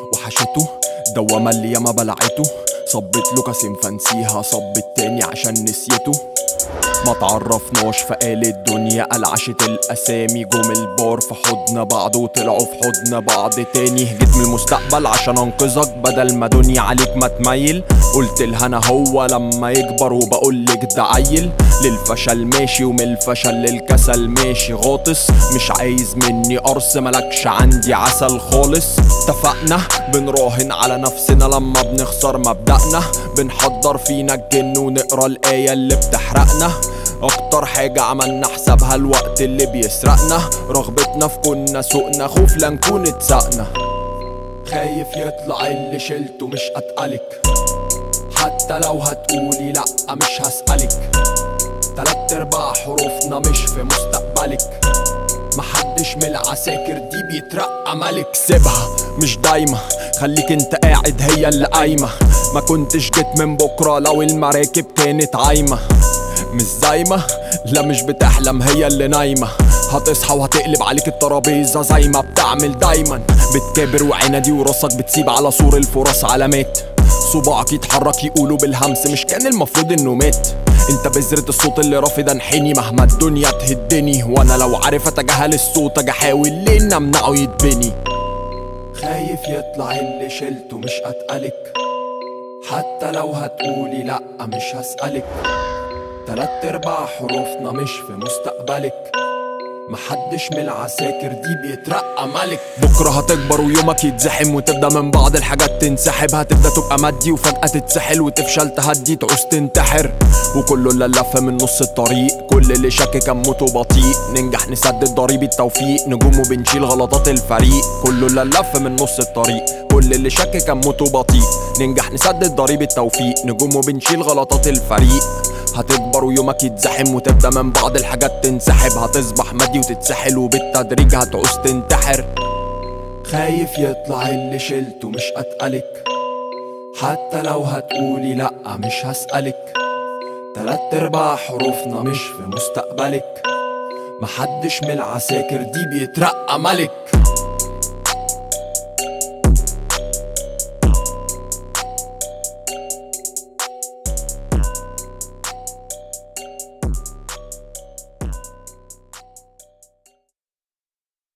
وحشته دوامة اللي ياما بلعته. صبت له كاسين فانسيها، صب التاني عشان نسيته. ما تعرفناش فقال الدنيا قلعشت الاسامي. جم البار في حضن بعض وطلعوا في حضن بعض تاني. جيت من المستقبل عشان انقذك بدل ما دنيا عليك ما تميل. قلت لها انا هو لما يكبر وبقولك ده عيل. للفشل ماشي ومن الفشل للكسل ماشي غاطس. مش عايز مني قرص ملكش عندي عسل خالص. اتفقنا بنراهن على نفسنا لما بنخسر مبدأنا. بنحضر فينا الجن ونقرا الآية اللي بتحرقنا. اكتر حاجة عملنا حسابها الوقت اللي بيسرقنا. رغبتنا في كنا سوقنا، خوف لا نكون اتسقنا. خايف يطلع اللي شلته مش اتقلك. حتى لو هتقولي لأ مش هسألك. 3/4 حروفنا مش في مستقبلك. محدش من العساكر دي بيترقى ملك. سيبها مش دايما، خليك انت قاعد هي اللي قايمة. ما كنتش جيت من بكرة لو المراكب كانت عايمة. مش زايمة لا مش بتحلم هي اللي نايمة. هتصحى وهتقلب عليك الترابيزة زي ما بتعمل دايما. بتكابر وعنادي وراسك بتسيب على سور الفرص علامات. صباعك يتحرك يقولوا بالهمس مش كان المفروض انه مات. انت بذرة الصوت اللي رافض انحني مهما الدنيا تهدني. وانا لو عارف اتجاهل الصوت اجي احاول ليه ان امنعه يتبني. خايف يطلع اللي شلته مش اتقلك. حتى لو هتقولي لأ مش هسألك. 3/4 حروفنا مش في مستقبلك. محدش من العساكر دي بيترقى ملك. بكرة هتكبر ويومك يتزحم وتبدأ من بعض الحاجات تنسحب. هتبدأ تبقى مادي وفجأة تتسحل وتفشل تهدي تعوز تنتحر. وكله اللي لف من نص الطريق. كل اللي شك كان موته بطيء. ننجح نسدد ضريب التوفيق. نجوم وبنشيل غلطات الفريق. كله اللي لف من نص الطريق. كل اللي شك كان موته بطيء. ننجح نسدد ضريب التوفيق. نجوم وبنشيل غلطات الفريق. هتكبر ويومك يتزحم وتبدأ من بعض الحاجات تنسحب. هتصبح مادي وتتسحل وبالتدريج هتعوز تنتحر. خايف يطلع اللي شلته مش اتقلك. حتى لو هتقولي لأ مش هسألك. 3/4 حروفنا مش في مستقبلك. محدش من العساكر دي بيترقى ملك.